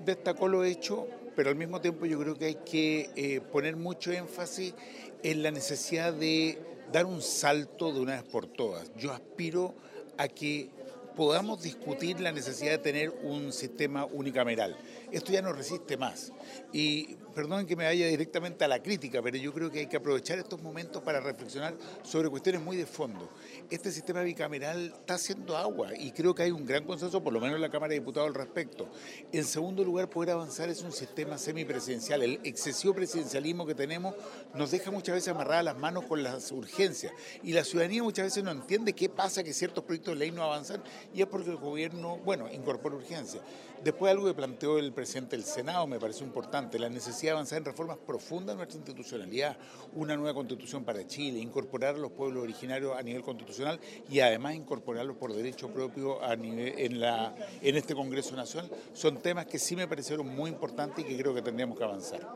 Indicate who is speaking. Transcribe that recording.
Speaker 1: destacó lo hecho, pero al mismo tiempo yo creo que hay que poner mucho énfasis en la necesidad de dar un salto de una vez por todas. Yo aspiro a que podamos discutir la necesidad de tener un sistema unicameral. Esto ya no resiste más. Y perdonen que me vaya directamente a la crítica, pero yo creo que hay que aprovechar estos momentos para reflexionar sobre cuestiones muy de fondo. Este sistema bicameral está haciendo agua y creo que hay un gran consenso, por lo menos en la Cámara de Diputados, al respecto. En segundo lugar, poder avanzar es un sistema semipresidencial. El excesivo presidencialismo que tenemos nos deja muchas veces amarradas las manos con las urgencias. Y la ciudadanía muchas veces no entiende qué pasa, que ciertos proyectos de ley no avanzan, y es porque el gobierno, bueno, incorpora urgencias. Después algo que planteó el presidente del Senado me pareció importante, la necesidad de avanzar en reformas profundas en nuestra institucionalidad, una nueva constitución para Chile, incorporar a los pueblos originarios a nivel constitucional y además incorporarlos por derecho propio a nivel, en este Congreso Nacional, son temas que sí me parecieron muy importantes y que creo que tendríamos que avanzar.